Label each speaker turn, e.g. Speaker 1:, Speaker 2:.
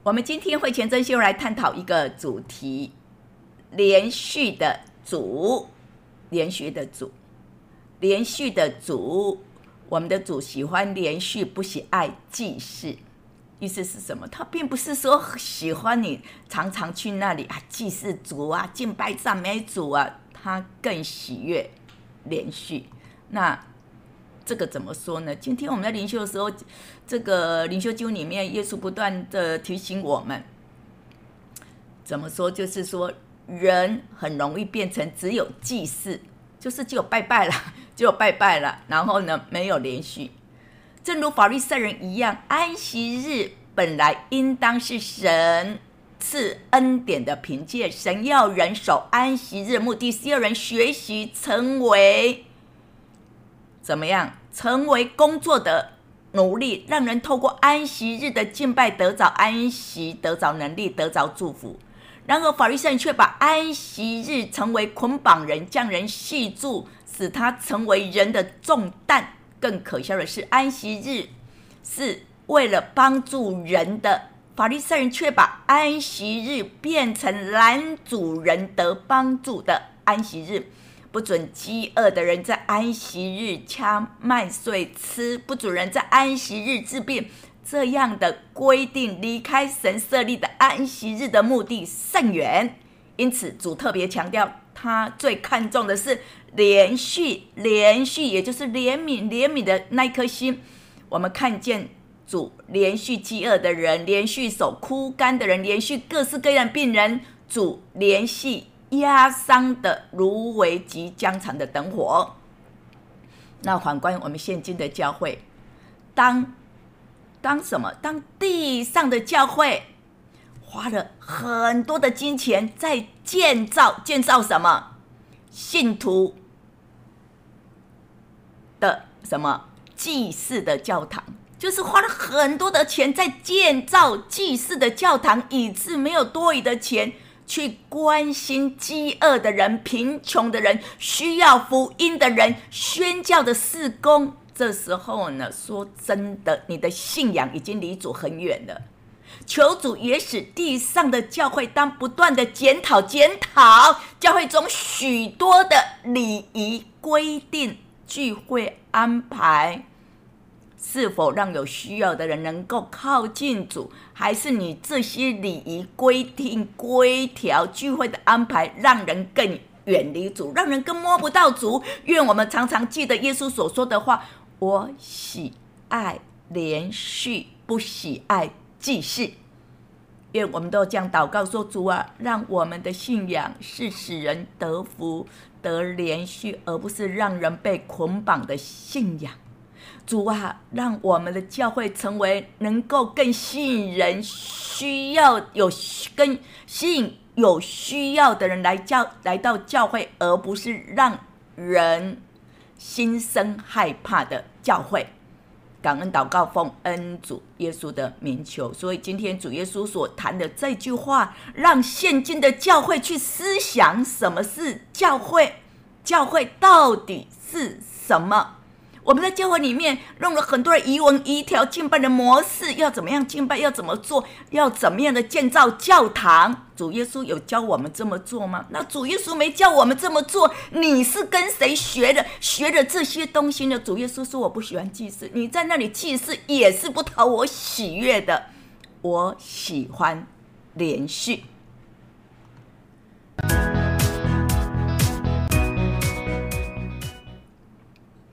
Speaker 1: 我们今天会前真修来探讨一个主题：连续的主，连续的主，连续的主。我们的主喜欢连续，不喜爱祭祀。意思是什么？他并不是说喜欢你常常去那里祭祀主啊，敬拜赞美主啊，他更喜悦连续。那这个怎么说呢？今天我们在灵修的时候，这个灵修经里面，耶稣不断的提醒我们，怎么说？就是说，人很容易变成只有祭祀，就是只有拜拜了，只有拜拜了，然后呢，没有连续。正如法利赛人一样，安息日本来应当是神赐恩典的凭借，神要人守安息日，目的是要人学习成为怎么样？成为工作的奴隶，让人透过安息日的敬拜得着安息，得着能力，得着祝福。然而法利赛人却把安息日成为捆绑人，将人系住，使他成为人的重担。更可笑的是，安息日是为了帮助人的，法利赛人却把安息日变成拦阻人得帮助的安息日。不准饥饿的人在安息日掐麦穗吃，不准人在安息日治病。这样的规定离开神设立的安息日的目的甚远。因此主特别强调，他最看重的是连续，也就是怜悯的那一颗心。我们看见主连续饥饿的人，连续手枯干的人，连续各式各样的病人，主连续压伤的芦苇及疆场的灯火。那反观我们现今的教会，当什么？当地上的教会花了很多的金钱在建造什么？信徒的什么祭祀的教堂，就是花了很多的钱在建造祭祀的教堂，以致没有多余的钱去关心饥饿的人、贫穷的人、需要福音的人、宣教的事工。这时候呢，说真的，你的信仰已经离主很远了。求主也使地上的教会当不断的检讨教会中许多的礼仪规定、聚会安排，是否让有需要的人能够靠近主，还是你这些礼仪规定、规条、聚会的安排让人更远离主，让人更摸不到主？愿我们常常记得耶稣所说的话：我喜爱连续，不喜爱祭祀。愿我们都这样祷告说：主啊，让我们的信仰是使人得福得连续，而不是让人被捆绑的信仰。主啊，让我们的教会成为能够更吸引人更吸引有需要的人来到教会，而不是让人心生害怕的教会。感恩祷告，奉恩主耶稣的名求。所以今天主耶稣所谈的这句话，让现今的教会去思想什么是教会，教会到底是什么。我们在教会里面用了很多的仪文仪条，敬拜的模式，要怎么样敬拜，要怎么做，要怎么样的建造教堂。主耶稣有教我们这么做吗？那主耶稣没教我们这么做，你是跟谁学的这些东西呢？主耶稣说：我不喜欢祭祀，你在那里祭祀也是不讨我喜悦的，我喜欢连续。